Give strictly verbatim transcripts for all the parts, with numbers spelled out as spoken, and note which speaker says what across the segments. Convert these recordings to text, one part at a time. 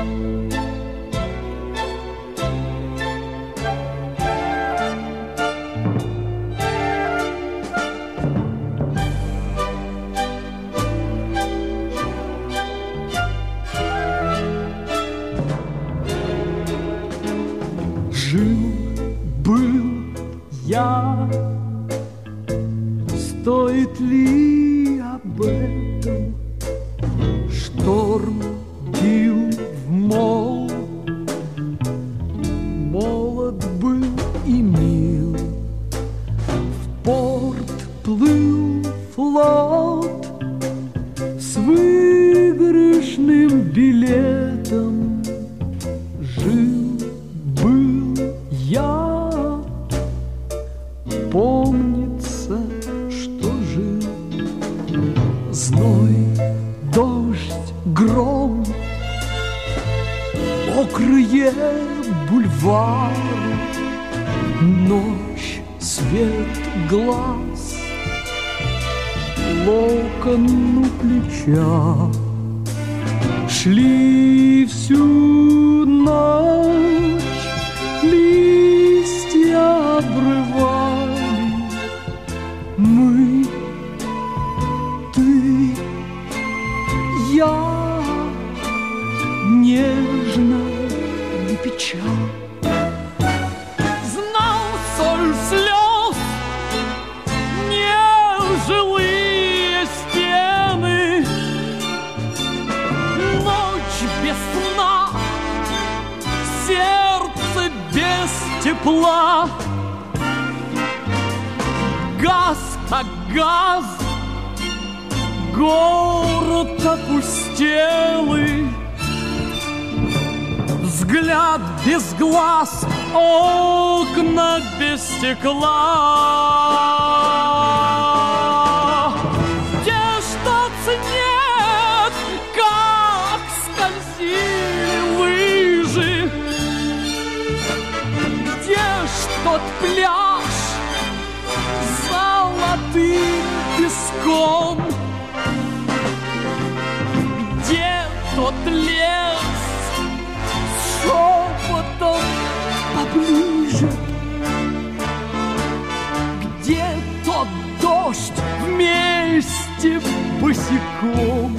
Speaker 1: Жил-был я, стоит ли об этом? Шторм бил в мол, молод был и мил. В порт плыл флот с выигрышным билетом. Жил-был я, помнится, что жил. Зной, дождь, гром, мокрые бульвары, ночь, свет глаз, локон у плеча. Шли всю ночь, листья обрывали. Мы, ты, я, нежно и печаль.
Speaker 2: Знал соль слез, нежилые стены, ночь без сна, сердце без тепла. Газ как газ, город опустелый, взгляд без глаз, окна без стекла. Где что нет, как скользили лыжи, где ж тот пляж с золотым песком, где тот лес с шепотом поближе, где тот дождь вместе босиком.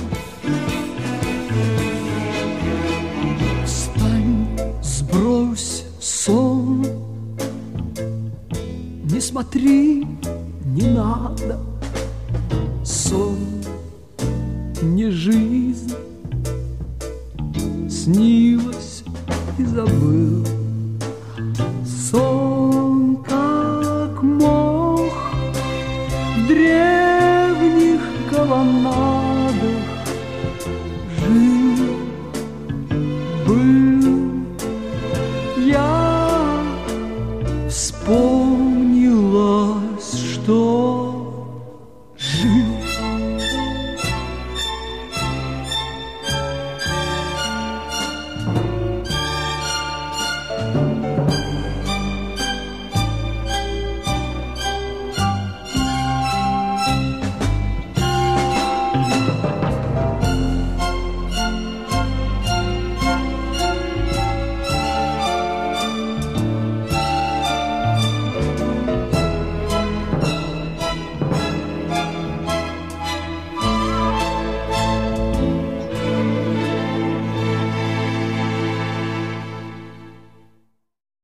Speaker 1: Встань, сбрось сон, не смотри, не надо. Сон не жизнь, снилось и забыл. Сон, как мох в древних колоннадах, жил, был.